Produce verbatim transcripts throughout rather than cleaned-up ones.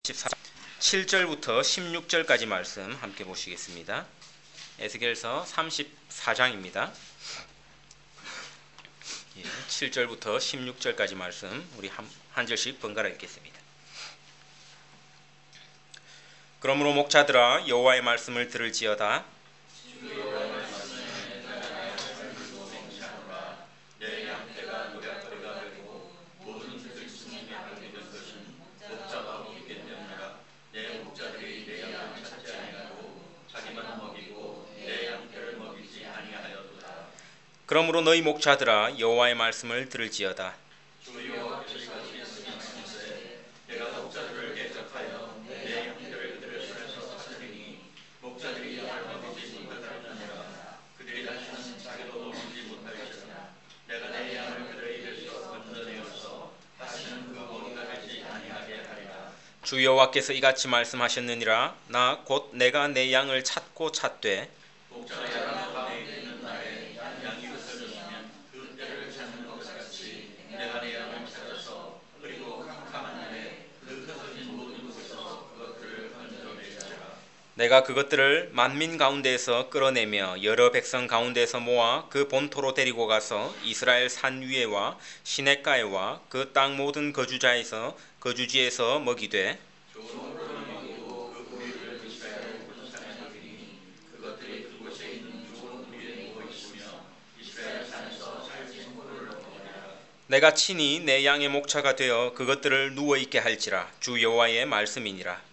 칠 절부터 십육 절까지 말씀 함께 보시겠습니다. 에스겔서 삼십사 장입니다. 예, 칠 절부터 십육 절까지 말씀 우리 한, 한 절씩 번갈아 읽겠습니다. 그러므로 목자들아 여호와의 말씀을 들을지어다. 그러므로 너희 목자들아 여호와의 말씀을 들을지어다. 주 여호와께서 이같이 말씀하셨느니라. 나 곧 내가 내 양을 찾고 찾되 내가 그것들을 만민 가운데에서 끌어내며 여러 백성 가운데에서 모아 그 본토로 데리고 가서 이스라엘 산 위에와 시냇가에와 그 땅 모든 거주자에서 거주지에서 먹이되 내가 친히 내 양의 목자가 되어 그것들을 누워있게 할지라. 주 여호와의 말씀이니라.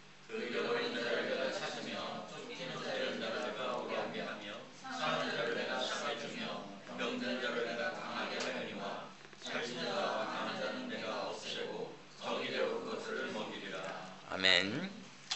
아멘.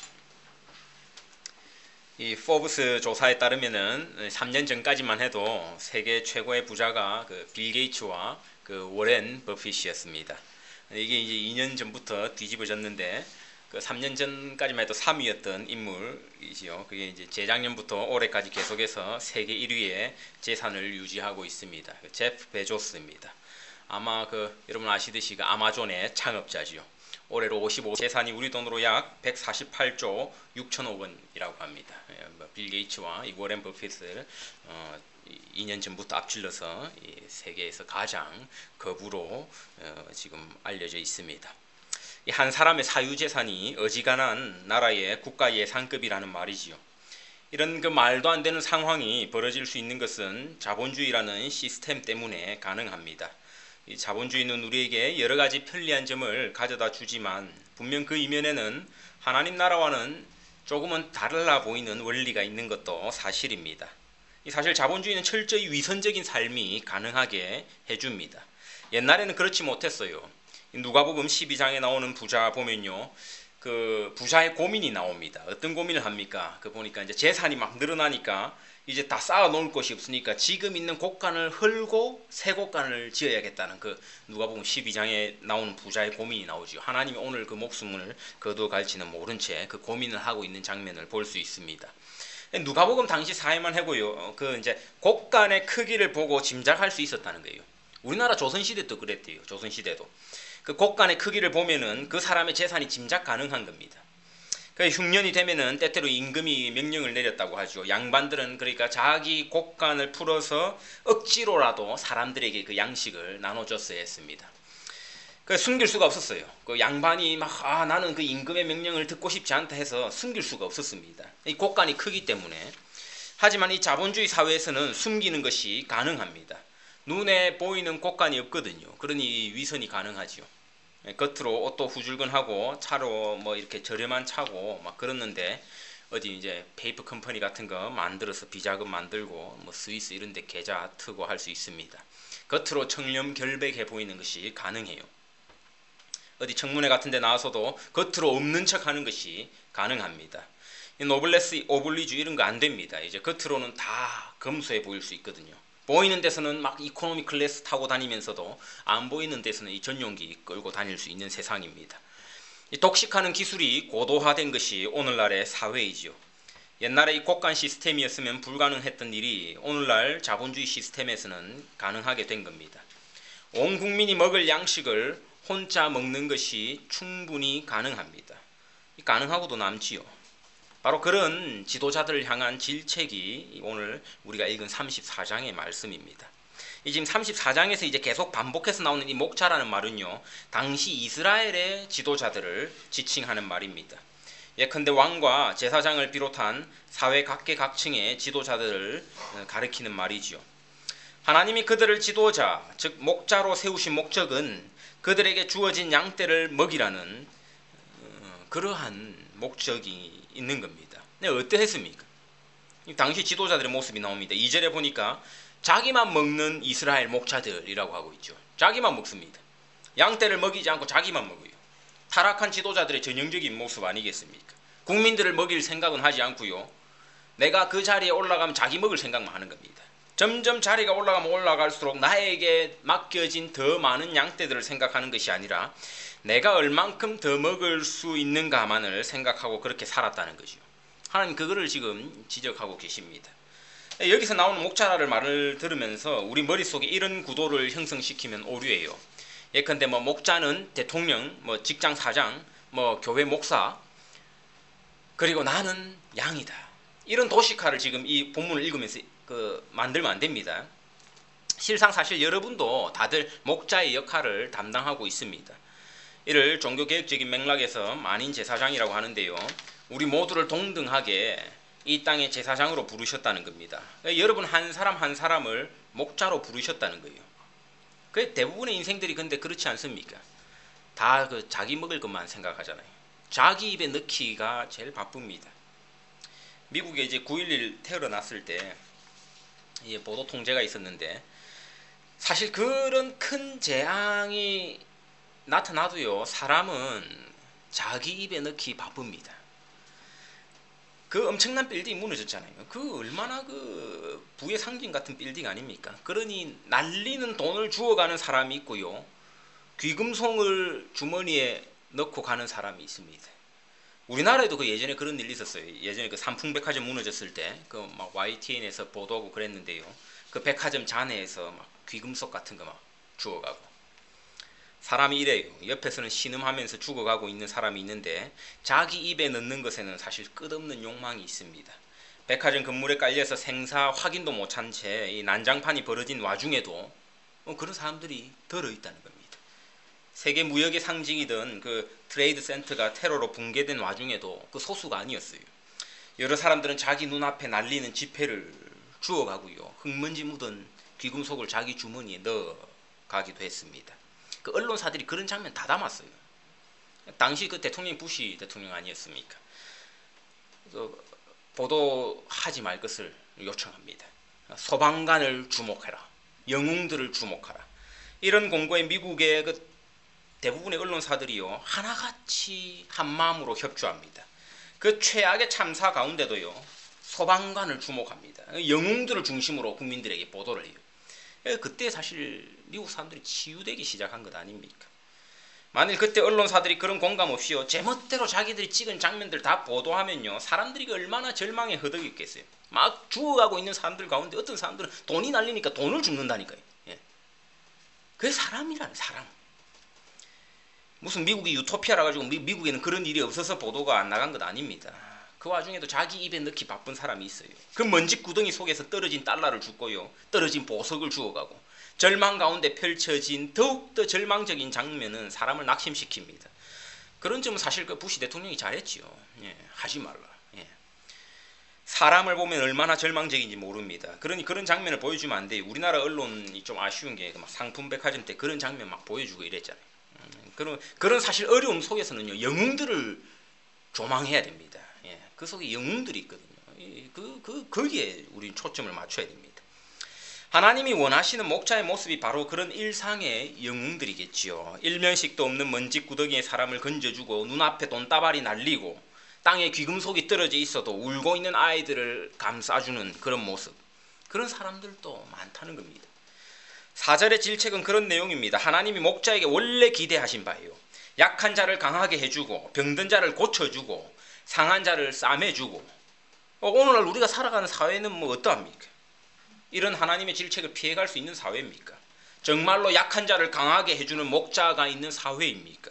이 포브스 조사에 따르면은 삼 년 전까지만 해도 세계 최고의 부자가 그 빌 게이츠와 그 워렌 버핏이었습니다. 이게 이제 이 년 전부터 뒤집어졌는데 그 삼 년 전까지만 해도 삼 위였던 인물이지요. 그게 이제 재작년부터 올해까지 계속해서 세계 일 위의 재산을 유지하고 있습니다. 제프 베조스입니다. 아마 그 여러분 아시듯이 그 아마존의 창업자지요. 올해로 오십오 재산이 우리 돈으로 약 백사십팔 조 육천억 원이라고 합니다. 빌 게이츠와 이 워렌 버핏을 어, 이 년 전부터 앞질러서 이 세계에서 가장 거부로 어, 지금 알려져 있습니다. 이 한 사람의 사유 재산이 어지간한 나라의 국가 예산급이라는 말이지요. 이런 그 말도 안 되는 상황이 벌어질 수 있는 것은 자본주의라는 시스템 때문에 가능합니다. 이 자본주의는 우리에게 여러 가지 편리한 점을 가져다 주지만 분명 그 이면에는 하나님 나라와는 조금은 달라 보이는 원리가 있는 것도 사실입니다. 사실 자본주의는 철저히 위선적인 삶이 가능하게 해줍니다. 옛날에는 그렇지 못했어요. 누가복음 십이 장에 나오는 부자 보면요, 그 부자의 고민이 나옵니다. 어떤 고민을 합니까? 그 보니까 이제 재산이 막 늘어나니까 이제 다 쌓아 놓을 곳이 없으니까 지금 있는 곳간을 헐고 새 곳간을 지어야겠다는 그 누가복음 십이 장에 나오는 부자의 고민이 나오죠. 하나님이 오늘 그 목숨을 거두어 갈지는 모른 채 그 고민을 하고 있는 장면을 볼 수 있습니다. 누가복음 당시 사회만 해고요. 그 이제 곳간의 크기를 보고 짐작할 수 있었다는 거예요. 우리나라 조선시대도 그랬대요. 조선시대도. 그 곳간의 크기를 보면은 그 사람의 재산이 짐작 가능한 겁니다. 그 흉년이 되면은 때때로 임금이 명령을 내렸다고 하죠. 양반들은 그러니까 자기 곳간을 풀어서 억지로라도 사람들에게 그 양식을 나눠줬어야 했습니다. 그 숨길 수가 없었어요. 그 양반이 막 아 나는 그 임금의 명령을 듣고 싶지 않다 해서 숨길 수가 없었습니다. 이 곳간이 크기 때문에. 하지만 이 자본주의 사회에서는 숨기는 것이 가능합니다. 눈에 보이는 곳간이 없거든요. 그러니 위선이 가능하지요. 겉으로 옷도 후줄근하고 차로 뭐 이렇게 저렴한 차고 막 그랬는데 어디 이제 페이퍼 컴퍼니 같은 거 만들어서 비자금 만들고 뭐 스위스 이런 데 계좌 트고 할 수 있습니다. 겉으로 청렴결백해 보이는 것이 가능해요. 어디 청문회 같은 데 나와서도 겉으로 없는 척 하는 것이 가능합니다. 노블레스 오블리주 이런 거 안 됩니다. 이제 겉으로는 다 검소해 보일 수 있거든요. 보이는 데서는 막 이코노미 클래스 타고 다니면서도 안 보이는 데서는 이 전용기 끌고 다닐 수 있는 세상입니다. 이 독식하는 기술이 고도화된 것이 오늘날의 사회이지요. 옛날에 이 곳간 시스템이었으면 불가능했던 일이 오늘날 자본주의 시스템에서는 가능하게 된 겁니다. 온 국민이 먹을 양식을 혼자 먹는 것이 충분히 가능합니다. 가능하고도 남지요. 바로 그런 지도자들을 향한 질책이 오늘 우리가 읽은 삼십사 장의 말씀입니다. 이 지금 삼십사 장에서 이제 계속 반복해서 나오는 이 목자라는 말은요, 당시 이스라엘의 지도자들을 지칭하는 말입니다. 예컨대 왕과 제사장을 비롯한 사회 각계각층의 지도자들을 가리키는 말이지요. 하나님이 그들을 지도자, 즉 목자로 세우신 목적은 그들에게 주어진 양떼를 먹이라는 그러한 목적이 있는 겁니다. 네, 어떠했습니까? 당시 지도자들의 모습이 나옵니다. 이 절에 보니까 자기만 먹는 이스라엘 목자들이라고 하고 있죠. 자기만 먹습니다. 양떼를 먹이지 않고 자기만 먹어요. 타락한 지도자들의 전형적인 모습 아니겠습니까? 국민들을 먹일 생각은 하지 않고요. 내가 그 자리에 올라가면 자기 먹을 생각만 하는 겁니다. 점점 자리가 올라가면 올라갈수록 나에게 맡겨진 더 많은 양떼들을 생각하는 것이 아니라 내가 얼만큼 더 먹을 수 있는가만을 생각하고 그렇게 살았다는 거죠. 하나님 그거를 지금 지적하고 계십니다. 여기서 나오는 목자라를 말을 들으면서 우리 머릿속에 이런 구도를 형성시키면 오류예요. 예컨대 뭐 목자는 대통령, 뭐 직장 사장, 뭐 교회 목사, 그리고 나는 양이다. 이런 도식화를 지금 이 본문을 읽으면서 그 만들면 안 됩니다. 실상 사실 여러분도 다들 목자의 역할을 담당하고 있습니다. 이를 종교개혁적인 맥락에서 만인 제사장이라고 하는데요. 우리 모두를 동등하게 이 땅의 제사장으로 부르셨다는 겁니다. 여러분 한 사람 한 사람을 목자로 부르셨다는 거예요. 그 대부분의 인생들이 근데 그렇지 않습니까? 다 그 자기 먹을 것만 생각하잖아요. 자기 입에 넣기가 제일 바쁩니다. 미국에 이제 구일일 테러 났을 때 보도 통제가 있었는데 사실 그런 큰 재앙이 나타나도요, 사람은 자기 입에 넣기 바쁩니다. 그 엄청난 빌딩이 무너졌잖아요. 그 얼마나 그 부의 상징 같은 빌딩 아닙니까? 그러니 날리는 돈을 주워가는 사람이 있고요, 귀금속을 주머니에 넣고 가는 사람이 있습니다. 우리나라에도 그 예전에 그런 일이 있었어요. 예전에 그 삼풍백화점 무너졌을 때 그 막 와이티엔에서 보도하고 그랬는데요. 그 백화점 잔해에서 막 귀금속 같은 거 막 주워가고. 사람이 이래요. 옆에서는 신음하면서 죽어가고 있는 사람이 있는데 자기 입에 넣는 것에는 사실 끝없는 욕망이 있습니다. 백화점 건물에 깔려서 생사 확인도 못한 채 이 난장판이 벌어진 와중에도 그런 사람들이 들어있다는 겁니다. 세계 무역의 상징이던 그 트레이드 센터가 테러로 붕괴된 와중에도 그 소수가 아니었어요. 여러 사람들은 자기 눈앞에 날리는 지폐를 주워가고요, 흙먼지 묻은 귀금속을 자기 주머니에 넣어가기도 했습니다. 그 언론사들이 그런 장면 다 담았어요. 당시 그 대통령 부시 대통령 아니었습니까? 그래서 보도하지 말 것을 요청합니다. 소방관을 주목해라. 영웅들을 주목하라. 이런 공고에 미국의 그 대부분의 언론사들이요, 하나같이 한 마음으로 협조합니다. 그 최악의 참사 가운데도요, 소방관을 주목합니다. 영웅들을 중심으로 국민들에게 보도를 해요. 그때 사실 미국 사람들이 치유되기 시작한 것 아닙니까? 만일 그때 언론사들이 그런 공감 없이요, 제멋대로 자기들이 찍은 장면들 다 보도하면요, 사람들이 얼마나 절망에 허덕였겠어요. 막 죽어가고 있는 사람들 가운데 어떤 사람들은 돈이 날리니까 돈을 줍는다니까요. 예. 그게 사람이라는 사람. 무슨 미국이 유토피아라 가지고 미국에는 그런 일이 없어서 보도가 안 나간 것 아닙니다. 그 와중에도 자기 입에 넣기 바쁜 사람이 있어요. 그 먼지 구덩이 속에서 떨어진 달러를 줍고요, 떨어진 보석을 주워가고, 절망 가운데 펼쳐진 더욱더 절망적인 장면은 사람을 낙심시킵니다. 그런 점은 사실 그 부시 대통령이 잘했지요. 예, 하지 말라. 예. 사람을 보면 얼마나 절망적인지 모릅니다. 그러니 그런 장면을 보여주면 안 돼요. 우리나라 언론이 좀 아쉬운 게 막 상품백화점 때 그런 장면 막 보여주고 이랬잖아요. 음, 그런 그런 사실 어려움 속에서는요, 영웅들을 조망해야 됩니다. 예, 그 속에 영웅들이 있거든요. 그, 그, 거기에 우리 초점을 맞춰야 됩니다. 하나님이 원하시는 목자의 모습이 바로 그런 일상의 영웅들이겠지요. 일면식도 없는 먼지 구덩이에 사람을 건져주고, 눈앞에 돈다발이 날리고, 땅에 귀금속이 떨어져 있어도 울고 있는 아이들을 감싸주는 그런 모습. 그런 사람들도 많다는 겁니다. 사 절의 질책은 그런 내용입니다. 하나님이 목자에게 원래 기대하신 바예요. 약한 자를 강하게 해주고, 병든 자를 고쳐주고, 상한 자를 싸매주고. 오늘날 우리가 살아가는 사회는 뭐 어떠합니까? 이런 하나님의 질책을 피해갈 수 있는 사회입니까? 정말로 약한 자를 강하게 해주는 목자가 있는 사회입니까?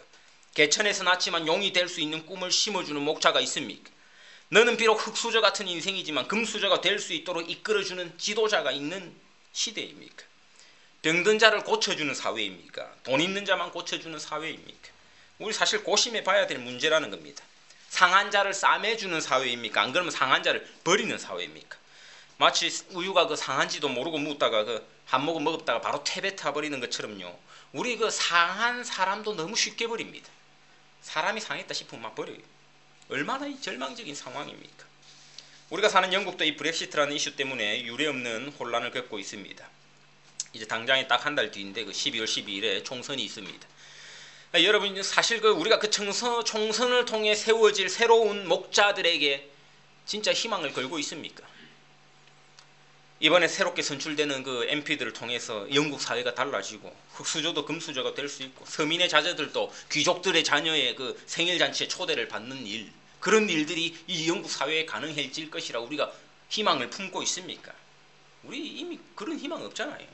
개천에서 낳지만 용이 될 수 있는 꿈을 심어주는 목자가 있습니까? 너는 비록 흙수저 같은 인생이지만 금수저가 될 수 있도록 이끌어주는 지도자가 있는 시대입니까? 병든 자를 고쳐주는 사회입니까? 돈 있는 자만 고쳐주는 사회입니까? 우리 사실 고심해 봐야 될 문제라는 겁니다. 상한 자를 싸매주는 사회입니까? 안 그러면 상한 자를 버리는 사회입니까? 마치 우유가 그 상한지도 모르고 묻다가 그 한 모금 먹었다가 바로 퇴배타 버리는 것처럼요. 우리 그 상한 사람도 너무 쉽게 버립니다. 사람이 상했다 싶으면 막 버려요. 얼마나 이 절망적인 상황입니까? 우리가 사는 영국도 이 브렉시트라는 이슈 때문에 유례없는 혼란을 겪고 있습니다. 이제 당장에 딱 한 달 뒤인데 그 십이월 십이일에 총선이 있습니다. 여러분 사실 그 우리가 그 총선, 총선을 통해 세워질 새로운 목자들에게 진짜 희망을 걸고 있습니까? 이번에 새롭게 선출되는 그 엠피들을 통해서 영국 사회가 달라지고 흙수저도 금수저가 될 수 있고 서민의 자제들도 귀족들의 자녀의 그 생일잔치에 초대를 받는 일, 그런 일들이 이 영국 사회에 가능해질 것이라 우리가 희망을 품고 있습니까? 우리 이미 그런 희망 없잖아요.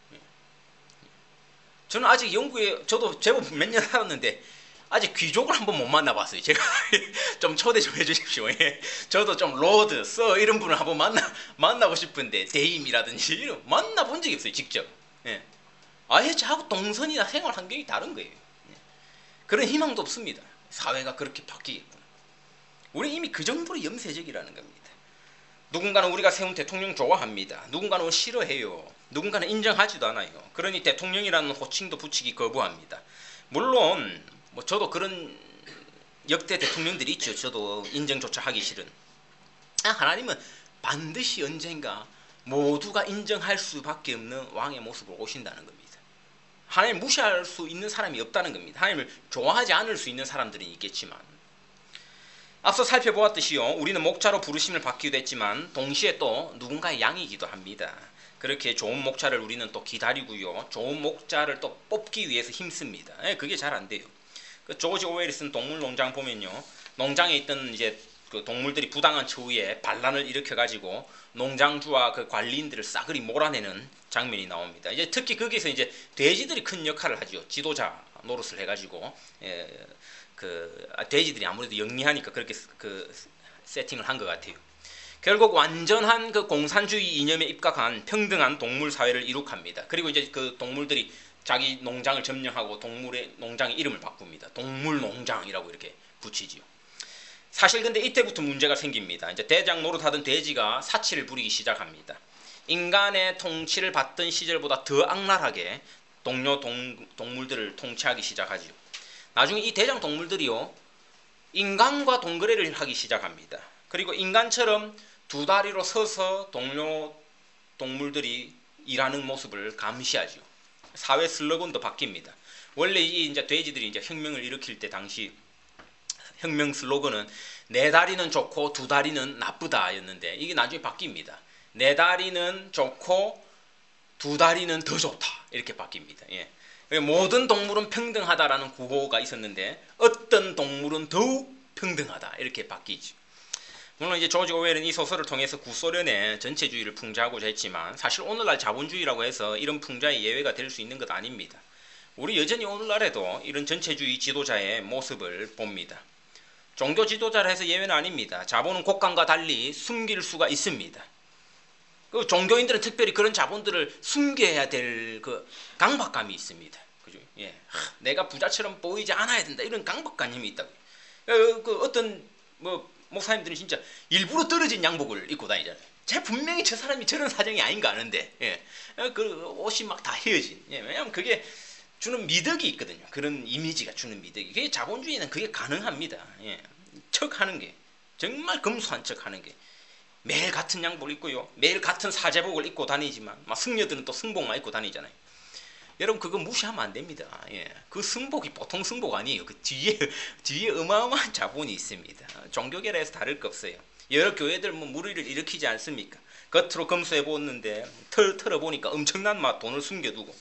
저는 아직 영국에 저도 제법 몇 년 살았는데 아직 귀족을 한번 못 만나봤어요. 제가 좀 초대 좀 해주십시오. 예. 저도 좀 로드, 서 이런 분을 한번 만나 만나고 싶은데 대임이라든지 이런 만나본 적이 없어요. 직접. 예. 아예 저하고 동선이나 생활 환경이 다른 거예요. 예. 그런 희망도 없습니다. 사회가 그렇게 바뀌겠구나. 우리 이미 그 정도로 염세적이라는 겁니다. 누군가는 우리가 세운 대통령 좋아합니다. 누군가는 싫어해요. 누군가는 인정하지도 않아요. 그러니 대통령이라는 호칭도 붙이기 거부합니다. 물론 뭐 저도 그런 역대 대통령들이 있죠. 저도 인정조차 하기 싫은. 하나님은 반드시 언젠가 모두가 인정할 수밖에 없는 왕의 모습을 오신다는 겁니다. 하나님 무시할 수 있는 사람이 없다는 겁니다. 하나님을 좋아하지 않을 수 있는 사람들은 있겠지만, 앞서 살펴보았듯이요, 우리는 목자로 부르심을 받기도 했지만 동시에 또 누군가의 양이기도 합니다. 그렇게 좋은 목자를 우리는 또 기다리고요, 좋은 목자를 또 뽑기 위해서 힘씁니다. 그게 잘 안 돼요. 그 조지 오웰이 쓴 동물농장 보면요, 농장에 있던 이제 그 동물들이 부당한 처우에 반란을 일으켜가지고 농장주와 그 관리인들을 싸그리 몰아내는 장면이 나옵니다. 이제 특히 거기서 이제 돼지들이 큰 역할을 하죠. 지도자 노릇을 해가지고, 예, 그 돼지들이 아무래도 영리하니까 그렇게 그 세팅을 한 것 같아요. 결국 완전한 그 공산주의 이념에 입각한 평등한 동물 사회를 이룩합니다. 그리고 이제 그 동물들이 자기 농장을 점령하고 동물의 농장의 이름을 바꿉니다. 동물농장이라고 이렇게 붙이지요. 사실 근데 이때부터 문제가 생깁니다. 이제 대장 노릇하던 돼지가 사치를 부리기 시작합니다. 인간의 통치를 받던 시절보다 더 악랄하게 동료 동, 동물들을 통치하기 시작하지요. 나중에 이 대장 동물들이요, 인간과 동거래를 하기 시작합니다. 그리고 인간처럼 두 다리로 서서 동료 동물들이 일하는 모습을 감시하죠. 사회 슬로건도 바뀝니다. 원래 이 이제 돼지들이 이제 혁명을 일으킬 때 당시 혁명 슬로건은 네 다리는 좋고 두 다리는 나쁘다였는데 이게 나중에 바뀝니다. 네 다리는 좋고 두 다리는 더 좋다 이렇게 바뀝니다. 예. 모든 동물은 평등하다라는 구호가 있었는데 어떤 동물은 더욱 평등하다 이렇게 바뀌죠. 물론 이제 조지 오웰은 이 소설을 통해서 구소련의 전체주의를 풍자하고자 했지만 사실 오늘날 자본주의라고 해서 이런 풍자의 예외가 될 수 있는 것 아닙니다. 우리 여전히 오늘날에도 이런 전체주의 지도자의 모습을 봅니다. 종교 지도자라 해서 예외는 아닙니다. 자본은 곡간과 달리 숨길 수가 있습니다. 그 종교인들은 특별히 그런 자본들을 숨겨야 될 그 강박감이 있습니다. 그죠? 예, 하, 내가 부자처럼 보이지 않아야 된다 이런 강박관념이 있다고. 그, 그 어떤 뭐 목사님들은 진짜 일부러 떨어진 양복을 입고 다니잖아요. 제가 분명히 저 사람이 저런 사정이 아닌가 아는데, 예, 그 옷이 막 다 헤어진. 예, 왜냐하면 그게 주는 미덕이 있거든요. 그런 이미지가 주는 미덕이. 그게 자본주의는 그게 가능합니다. 예, 척하는 게 정말 검소한 척하는 게. 매일 같은 양복을 입고요, 매일 같은 사제복을 입고 다니지만 막 승려들은 또 승복만 입고 다니잖아요. 여러분 그거 무시하면 안 됩니다. 예. 그 승복이 보통 승복 아니에요. 그 뒤에 뒤에 어마어마한 자본이 있습니다. 종교계라해서 다를 거 없어요. 여러 교회들 뭐 무리를 일으키지 않습니까? 겉으로 검소해 보았는데 털 털어 보니까 엄청난 막 돈을 숨겨두고.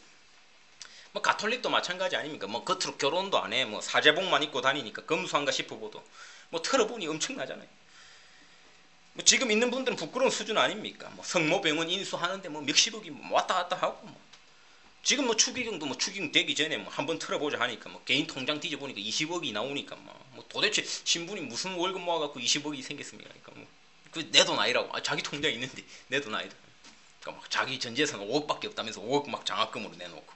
뭐 가톨릭도 마찬가지 아닙니까? 뭐 겉으로 결혼도 안 해, 뭐 사제복만 입고 다니니까 검소한가 싶어보도 뭐 털어보니 엄청나잖아요. 뭐 지금 있는 분들은 부끄러운 수준 아닙니까? 뭐 성모병원 인수하는데 뭐 몇십억이 뭐 왔다 갔다 하고 뭐. 지금 뭐 추기경도 뭐 추기경 되기 전에 뭐 한번 틀어보자 하니까 뭐 개인 통장 뒤져보니까 이십억이 나오니까 뭐, 뭐 도대체 신분이 무슨 월급 모아갖고 이십억이 생겼습니까? 그러니까 뭐 그 내 돈 아니라고. 아, 자기 통장에 있는데 내 돈 아니다. 그러니까 막 자기 전 재산은 오억밖에 없다면서 오억 막 장학금으로 내놓고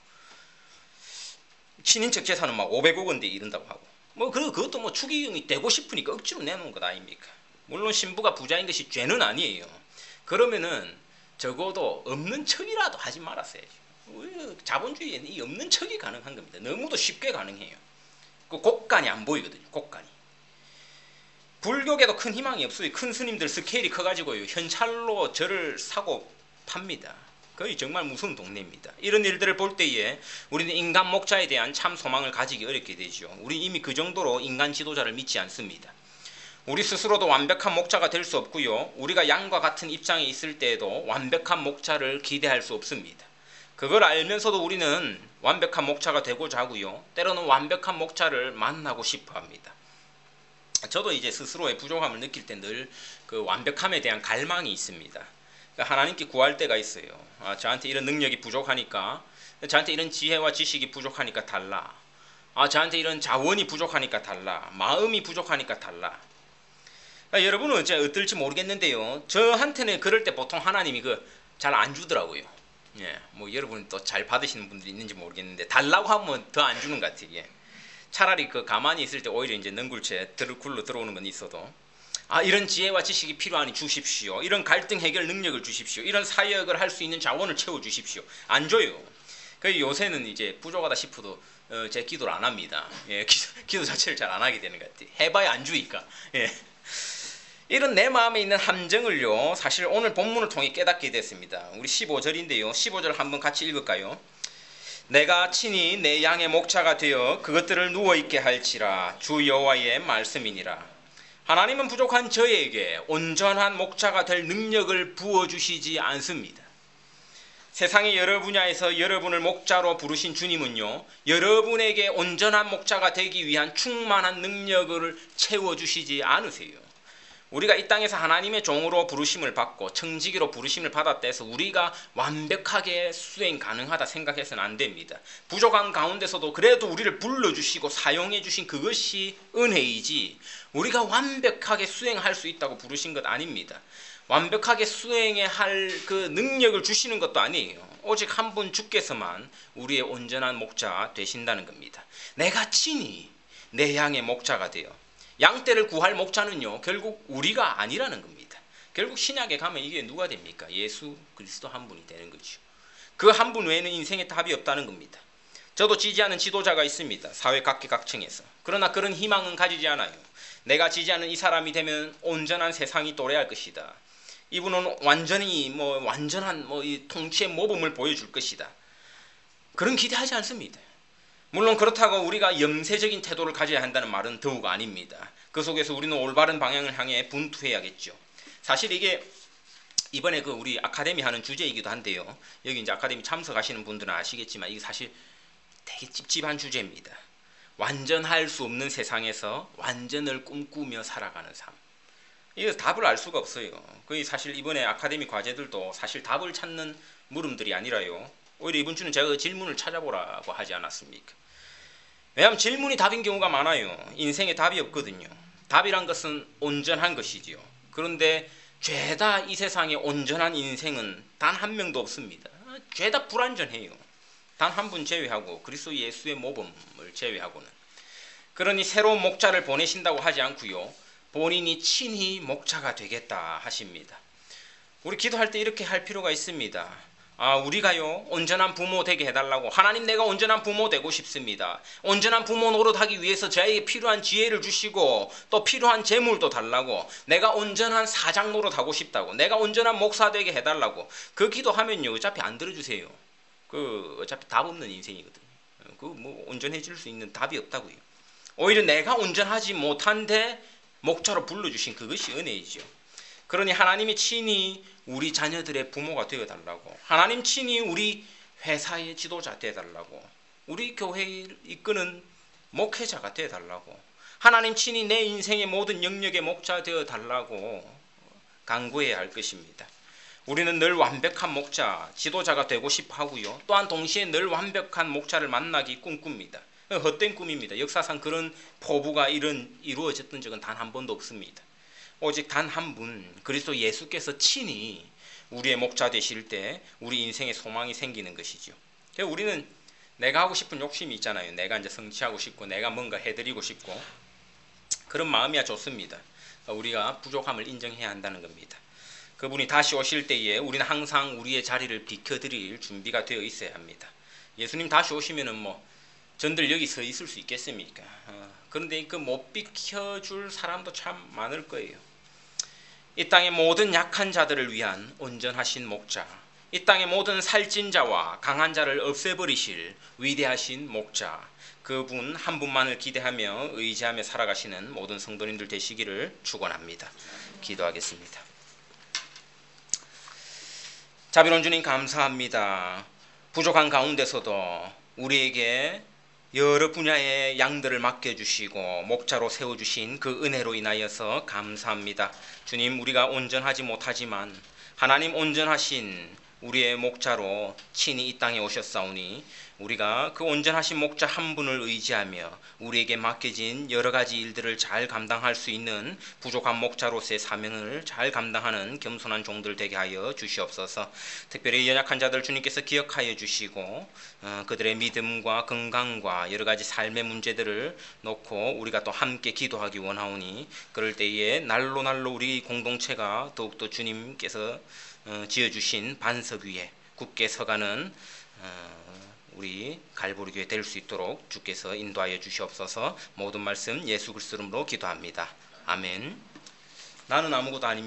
친인척 재산은 막 오백억 원대 이른다고 하고 뭐 그 그것도 뭐 추기경이 되고 싶으니까 억지로 내놓은 것 아닙니까? 물론 신부가 부자인 것이 죄는 아니에요. 그러면은 적어도 없는 척이라도 하지 말았어야죠. 자본주의에는 이 없는 척이 가능한 겁니다. 너무도 쉽게 가능해요. 그 곡간이 안 보이거든요. 곡간이. 불교계도 큰 희망이 없어요. 큰 스님들 스케일이 커가지고요. 현찰로 절을 사고 팝니다. 거의 정말 무서운 동네입니다. 이런 일들을 볼 때에 우리는 인간 목자에 대한 참 소망을 가지기 어렵게 되죠. 우리 이미 그 정도로 인간 지도자를 믿지 않습니다. 우리 스스로도 완벽한 목자가 될 수 없고요. 우리가 양과 같은 입장에 있을 때에도 완벽한 목자를 기대할 수 없습니다. 그걸 알면서도 우리는 완벽한 목자가 되고자 하고요. 때로는 완벽한 목자를 만나고 싶어 합니다. 저도 이제 스스로의 부족함을 느낄 때 늘 그 완벽함에 대한 갈망이 있습니다. 그러니까 하나님께 구할 때가 있어요. 아, 저한테 이런 능력이 부족하니까, 저한테 이런 지혜와 지식이 부족하니까 달라. 아, 저한테 이런 자원이 부족하니까 달라. 마음이 부족하니까 달라. 그러니까 여러분은 어째 어떨지 모르겠는데요. 저한테는 그럴 때 보통 하나님이 그 잘 안 주더라고요. 예, 뭐 여러분 또 잘 받으시는 분들이 있는지 모르겠는데 달라고 하면 더 안 주는 것 같아요. 예. 차라리 그 가만히 있을 때 오히려 이제 능굴채 들 굴러 들어오는 건 있어도 아, 이런 지혜와 지식이 필요하니 주십시오. 이런 갈등 해결 능력을 주십시오. 이런 사역을 할 수 있는 자원을 채워 주십시오. 안 줘요. 그 요새는 이제 부족하다 싶어도 어, 제 기도를 안 합니다. 예, 기도, 기도 자체를 잘 안 하게 되는 것 같아요. 해봐야 안 주니까. 예. 이런 내 마음에 있는 함정을요, 사실 오늘 본문을 통해 깨닫게 됐습니다. 우리 십오 절인데요. 십오 절 한번 같이 읽을까요? 내가 친히 내 양의 목자가 되어 그것들을 누워있게 할지라 주 여호와의 말씀이니라. 하나님은 부족한 저에게 온전한 목자가 될 능력을 부어주시지 않습니다. 세상의 여러 분야에서 여러분을 목자로 부르신 주님은요, 여러분에게 온전한 목자가 되기 위한 충만한 능력을 채워주시지 않으세요. 우리가 이 땅에서 하나님의 종으로 부르심을 받고 청지기로 부르심을 받았다 해서 우리가 완벽하게 수행 가능하다 생각해서는 안 됩니다. 부족한 가운데서도 그래도 우리를 불러주시고 사용해 주신 그것이 은혜이지 우리가 완벽하게 수행할 수 있다고 부르신 것 아닙니다. 완벽하게 수행해야 할 그 능력을 주시는 것도 아니에요. 오직 한 분 주께서만 우리의 온전한 목자 되신다는 겁니다. 내가 친히 내 양의 목자가 되어 양떼를 구할 목자는요, 결국 우리가 아니라는 겁니다. 결국 신약에 가면 이게 누가 됩니까? 예수 그리스도 한 분이 되는 거죠. 그 한 분 외에는 인생에 답이 없다는 겁니다. 저도 지지하는 지도자가 있습니다. 사회 각계각층에서. 그러나 그런 희망은 가지지 않아요. 내가 지지하는 이 사람이 되면 온전한 세상이 도래할 것이다. 이분은 완전히 뭐 완전한 뭐 이 통치의 모범을 보여줄 것이다. 그런 기대하지 않습니다. 물론 그렇다고 우리가 염세적인 태도를 가져야 한다는 말은 더욱 아닙니다. 그 속에서 우리는 올바른 방향을 향해 분투해야겠죠. 사실 이게 이번에 그 우리 아카데미 하는 주제이기도 한데요. 여기 이제 아카데미 참석하시는 분들은 아시겠지만 이게 사실 되게 찝찝한 주제입니다. 완전할 수 없는 세상에서 완전을 꿈꾸며 살아가는 삶. 이거 답을 알 수가 없어요. 거의 사실 이번에 아카데미 과제들도 사실 답을 찾는 물음들이 아니라요. 오히려 이번 주는 제가 그 질문을 찾아보라고 하지 않았습니까? 왜냐하면 질문이 답인 경우가 많아요. 인생에 답이 없거든요. 답이란 것은 온전한 것이지요. 그런데 죄다 이 세상에 온전한 인생은 단 한 명도 없습니다. 죄다 불완전해요. 단 한 분 제외하고 그리스도 예수의 모범을 제외하고는. 그러니 새로운 목자를 보내신다고 하지 않고요. 본인이 친히 목자가 되겠다 하십니다. 우리 기도할 때 이렇게 할 필요가 있습니다. 아, 우리가요 온전한 부모 되게 해달라고. 하나님, 내가 온전한 부모 되고 싶습니다. 온전한 부모 노릇하기 위해서 저에게 필요한 지혜를 주시고 또 필요한 재물도 달라고. 내가 온전한 사장 노릇하고 싶다고. 내가 온전한 목사 되게 해달라고. 그 기도하면요 어차피 안 들어주세요. 그 어차피 답 없는 인생이거든요. 그 뭐 온전해질 수 있는 답이 없다고요. 오히려 내가 온전하지 못한데 목자로 불러주신 그것이 은혜이죠. 그러니 하나님이 친히 우리 자녀들의 부모가 되어달라고. 하나님 친히 우리 회사의 지도자 되어달라고. 우리 교회를 이끄는 목회자가 되어달라고. 하나님 친히 내 인생의 모든 영역의 목자 되어달라고 간구해야 할 것입니다. 우리는 늘 완벽한 목자, 지도자가 되고 싶어 하고요. 또한 동시에 늘 완벽한 목자를 만나기 꿈꿉니다. 헛된 꿈입니다. 역사상 그런 포부가 이런 이루어졌던 적은 단 한 번도 없습니다. 오직 단 한 분, 그리스도 예수께서 친히 우리의 목자 되실 때 우리 인생에 소망이 생기는 것이죠. 우리는 내가 하고 싶은 욕심이 있잖아요. 내가 이제 성취하고 싶고 내가 뭔가 해드리고 싶고 그런 마음이야 좋습니다. 우리가 부족함을 인정해야 한다는 겁니다. 그분이 다시 오실 때에 우리는 항상 우리의 자리를 비켜드릴 준비가 되어 있어야 합니다. 예수님 다시 오시면은 뭐 전들 여기 서 있을 수 있겠습니까? 어, 그런데 그 못 비켜줄 사람도 참 많을 거예요. 이 땅의 모든 약한 자들을 위한 온전하신 목자, 이 땅의 모든 살찐 자와 강한 자를 없애버리실 위대하신 목자, 그분 한 분만을 기대하며 의지하며 살아가시는 모든 성도님들 되시기를 축원합니다. 기도하겠습니다. 자비로운 주님 감사합니다. 부족한 가운데서도 우리에게 여러 분야의 양들을 맡겨주시고 목자로 세워주신 그 은혜로 인하여서 감사합니다. 주님, 우리가 온전하지 못하지만 하나님 온전하신 우리의 목자로 친히 이 땅에 오셨사오니 우리가 그 온전하신 목자 한 분을 의지하며 우리에게 맡겨진 여러 가지 일들을 잘 감당할 수 있는 부족한 목자로서의 사명을 잘 감당하는 겸손한 종들 되게 하여 주시옵소서. 특별히 연약한 자들 주님께서 기억하여 주시고 어, 그들의 믿음과 건강과 여러 가지 삶의 문제들을 놓고 우리가 또 함께 기도하기 원하오니 그럴 때에 날로 날로 우리 공동체가 더욱더 주님께서 어, 지어주신 반석 위에 굳게 서가는 어, 우리 갈보리교회 될 수 있도록 주께서 인도하여 주시옵소서. 모든 말씀 예수 그리스도 이름으로 기도합니다. 아멘. 나는 아무것도 아닙니다.